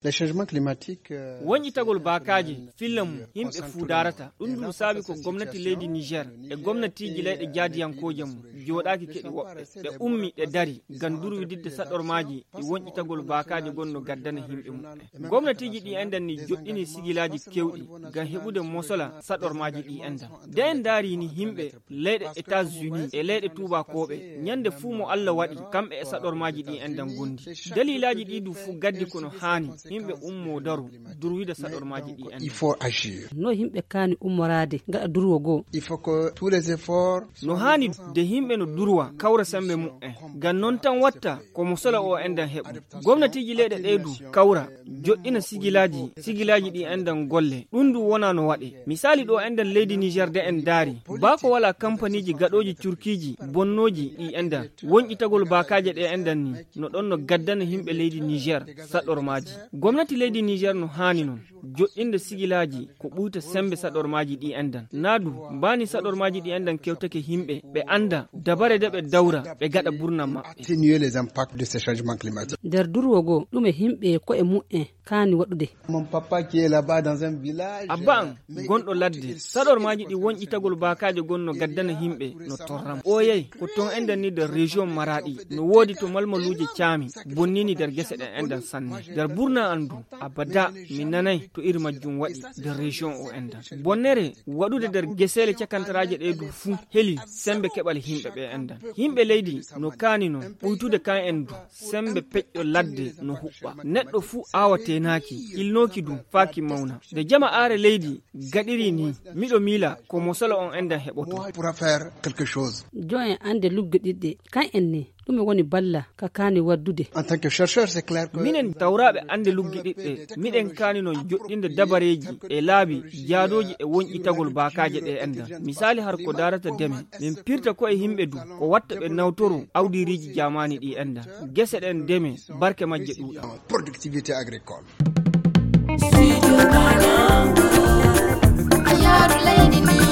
woni tagol bakaji fillamu himbe fudarata dum dum sabi ko gwamnati leydi Niger e gwamnati gilayde jaadiyankojam jodaki kedi wobbe de ummi de dari ganduru didde sadormaji e woni tagol bakaji gonno gaddana himbe mum gwamnati ji di endan ni joddini sigilaji kewdi gan hebude mosola sadormaji di endan den dari ni himbe leyde États-Unis e leyde Touba kobe nyande fu mo Allah wadi kambe e sadormaji di endan gondi dalilaji di du fu gaddi kono hani himbe ummo daru durwida sadormaji di endan il faut agir no himbe kani ummorade ngada durwo go il faut que tous les efforts no hani de himbe no durwa kawra sambe mu gan non tan watta ko mosola o endan hebu gwamnati ji leyde deedu kawra joddina sigilaji di endan golle dundu wona no wade misali do endan leydi Niger de en dari ba ko wala kampaniji gadoji turkiji bonnoji di endan won itagol bakaje de endan ni no don no gaddana himbe leydi Niger sadormaji gwamnati leydi Niger no hani non joddinde sigilaji ko buuta sembe sadormaji di endan nadu bani sadormaji di endan kewtake himbe be anda dabare de be dawra be gada burna mabbe atténuer les impacts de ces changements climatiques der durwogo dume himbe ko e mu'en kani wadude mon papa qui est là-bas dans un village abban gondo ladde sadormaji di wonji tagol bakaje gonno gaddana himbe no torram oyey ko ton endan ni de région maradi no wodi to malmaluje caami bonnini der gese den endan sanne der burna andu abada min nanay to iri majjum wadi de région o endan bonnere wadude der gesele cakantaraje de du fu heli sembe kebal himbe be endan himbe leydi no kani non buytude kan endu sembe pejjo ladde no hubba neddo fu awate naki ilnoki dum faki mauna de jama are leydi gadiri ni mido mila ko mosala on endan heboto pour faire quelque chose joyen ande luggedidde kan enni dum woni balla ka kani waddude en tant que chercheur c'est clair que minen tawrabe ande luggididde miden kani no joddinde dabareji e laabi jaadoji e wonji tagol bakaje de enda misali har ko darata deme min pirta ko e himbe du ko watta be nawtoru awdiriji jamani di enda gese den deme barke majje duda productivité agricole Studio Banangu, Ayar Lady